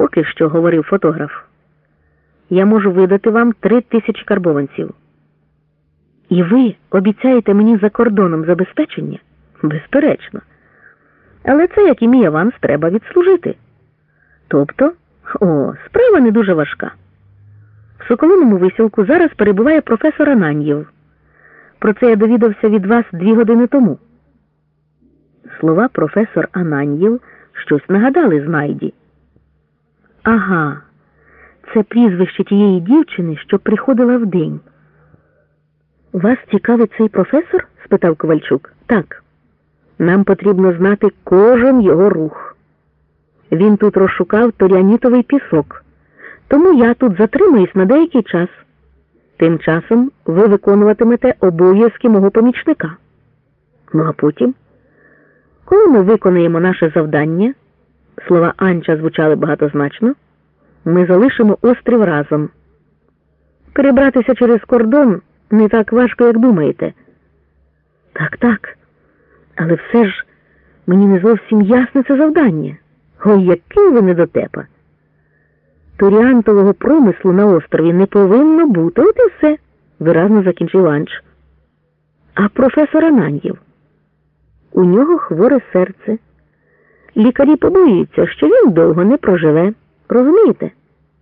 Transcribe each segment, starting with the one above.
Поки що, говорив фотограф, я можу видати вам 3000 карбованців. І ви обіцяєте мені за кордоном забезпечення? Безперечно. Але це, як і мій аванс, треба відслужити. Тобто, справа не дуже важка. В Соколиному висілку зараз перебуває професор Ананьєв. Про це я довідався від вас 2 години тому. Слова професор Ананьєв щось нагадали Знайді. Ага, це прізвище тієї дівчини, що приходила вдень. Вас цікавить цей професор? Спитав Ковальчук. Так. Нам потрібно знати кожен його рух. Він тут розшукав торіанітовий пісок. Тому я тут затримуюсь на деякий час. Тим часом ви виконуватимете обов'язки мого помічника. Ну а потім, коли ми виконаємо наше завдання, слова Анча звучали багатозначно, ми залишимо острів разом. Перебратися через кордон не так важко, як думаєте. Так. Але все ж мені не зовсім ясне це завдання. Ой, який ви недотепа. Торіантового промислу на острові не повинно бути, от і все, виразно закінчив Анч. А професор Ананьєв? У нього хворе серце. Лікарі побоюються, що він довго не проживе. Розумієте?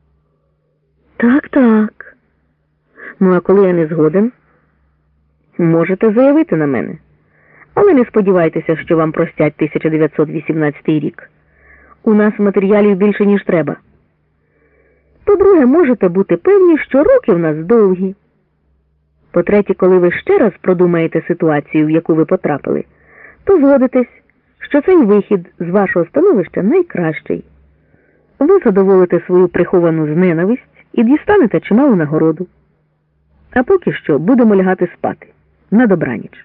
Так. Ну, а коли я не згоден? Можете заявити на мене. Але не сподівайтеся, що вам простять 1918 рік. У нас матеріалів більше, ніж треба. По-друге, можете бути певні, що роки в нас довгі. По-третє, коли ви ще раз продумаєте ситуацію, в яку ви потрапили, то згодитесь, що цей вихід з вашого становища найкращий. Ви задоволите свою приховану зненависть і дістанете чималу нагороду. А поки що будемо лягати спати. На добраніч.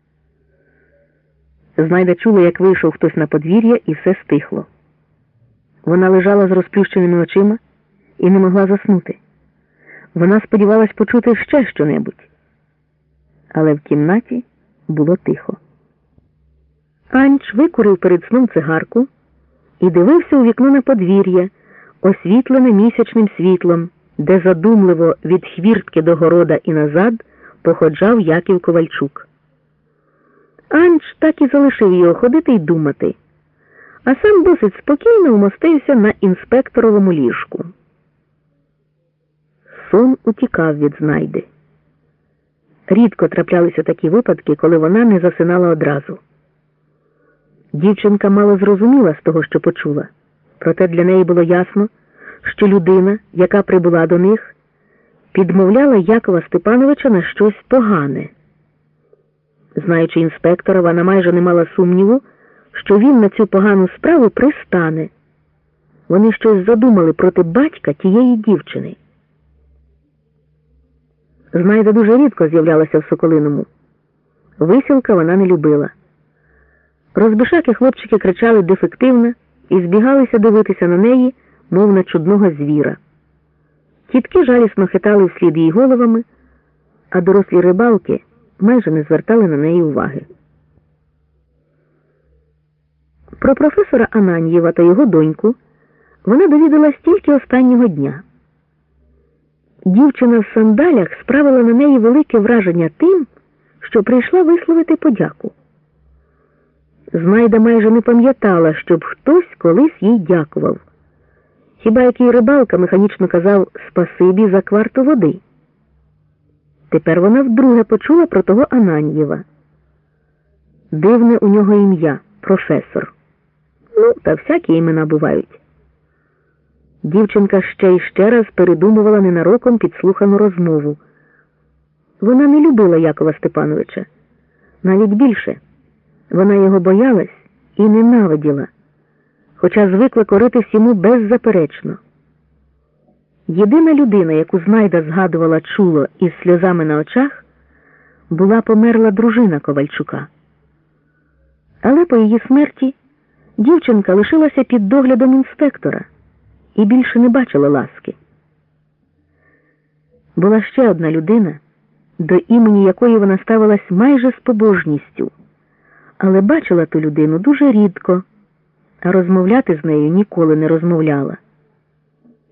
Знайда чула, як вийшов хтось на подвір'я, і все стихло. Вона лежала з розплющеними очима і не могла заснути. Вона сподівалась почути ще що-небудь. Але в кімнаті було тихо. Анч викурив перед сном цигарку і дивився у вікно на подвір'я, освітлене місячним світлом, де задумливо від хвіртки до города і назад походжав Яків Ковальчук. Анч так і залишив його ходити й думати, а сам досить спокійно вмостився на інспекторовому ліжку. Сон утікав від Знайди. Рідко траплялися такі випадки, коли вона не засинала одразу. Дівчинка мало зрозуміла з того, що почула, проте для неї було ясно, що людина, яка прибула до них, підмовляла Якова Степановича на щось погане. Знаючи інспектора, вона майже не мала сумніву, що він на цю погану справу пристане. Вони щось задумали проти батька тієї дівчини. Знайда дуже рідко з'являлася в Соколиному. Висілка вона не любила. Розбишаки хлопчики кричали дефективно і збігалися дивитися на неї, мов на чудного звіра. Тітки жалісно хитали вслід їй головами, а дорослі рибалки майже не звертали на неї уваги. Про професора Ананьєва та його доньку вона довідалась тільки останнього дня. Дівчина в сандалях справила на неї велике враження тим, що прийшла висловити подяку. Знайда майже не пам'ятала, щоб хтось колись їй дякував. Хіба який рибалка механічно казав «спасибі за кварту води». Тепер вона вдруге почула про того Ананьєва. Дивне у нього ім'я – професор. Ну, та всякі імена бувають. Дівчинка ще й ще раз передумувала ненароком підслухану розмову. Вона не любила Якова Степановича. Навіть більше. Вона його боялась і ненавиділа, хоча звикла коритись йому беззаперечно. Єдина людина, яку Знайда згадувала чуло із сльозами на очах, була померла дружина Ковальчука. Але по її смерті дівчинка лишилася під доглядом інспектора і більше не бачила ласки. Була ще одна людина, до імені якої вона ставилась майже з побожністю, але бачила ту людину дуже рідко, а розмовляти з нею ніколи не розмовляла.